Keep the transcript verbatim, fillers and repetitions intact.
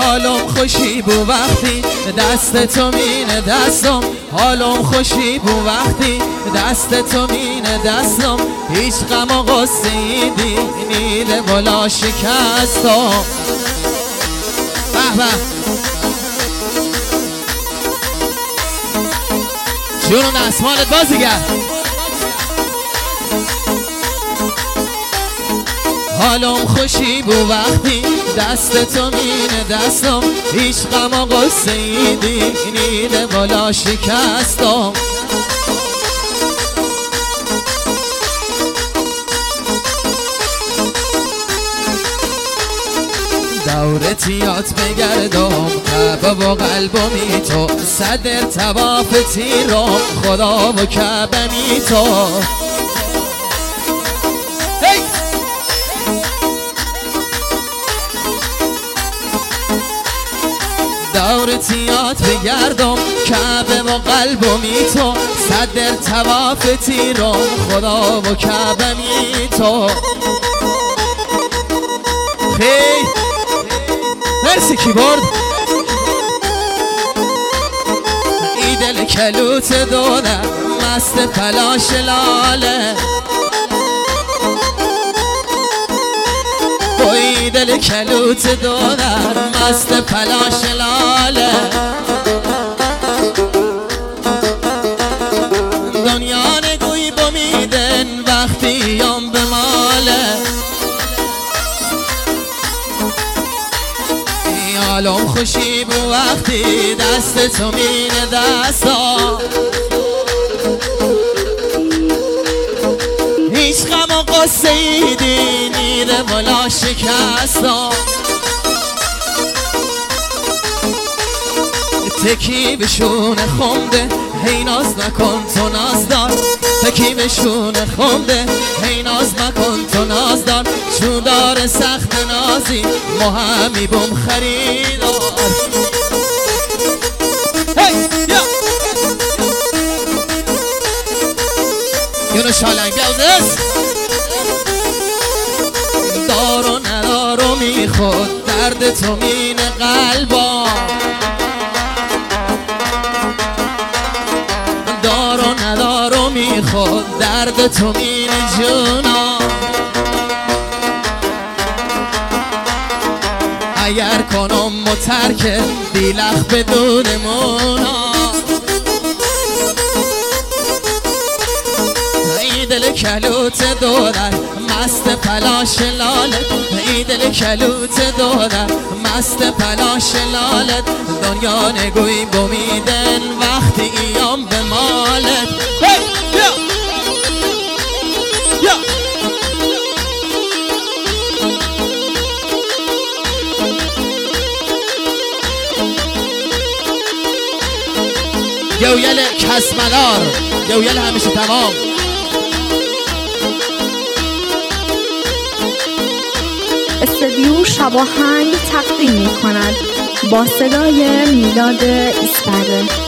حالم خوشی بو وقتی دست تو مینه دستم، حالم خوشی بو وقتی دست تو مینه دستم، هیچ غم و غصه ای نیده بالا شکستم. به به جون دستمالت بازیگر. حالم خوشی بو وقتی دست تو مینه دستم، هیچ غم و غصه ای نیده بالا شکستم. دور تیات بگردم کعبه و قلبمی تو، صدر تواف تیرم خدا و کعبه می تو. دور تیات بگردم کعبه و قلبمی تو، صدر تواف تیرم خدا و کعبه می تو. خیلی مرسی کیبورد. ای دل کلوت دونه مست پلاش لاله، ای دل کلوت دونه مست پلاش لاله. دنیا نگوی بمیدن وقتی یم به ماله، حالم خوشی بو وقتی دست تو مینه دستا، هیچ غم و غصه ای نیده بالا شکستا. تکی بشونه خونده هی ناز نکن تو ناز دار، تکی بشونه خونده هی ناز نکن تو ناز دار، چون داره سخت نازی ما همی بوم خریدار. هی یا یونو شالنگ بیاودست. دار و ندار و میخود درد تو مینه قلبا، دار و ندار و میخود درد تو مینه جونا. اگر کنم مترک دیلخ بدون مونا، ای دل کلوت دودر مست پلاش لالت، ای دل کلوت دودر مست پلاش لالت. دنیا نگوی بمیدن وقتی ایام به مالت. هی یا یا گویل کسمدار، گویل همیشه تمام. استودیو شب آهنگ تقدیم می کند با صدای میلاد ایسترده.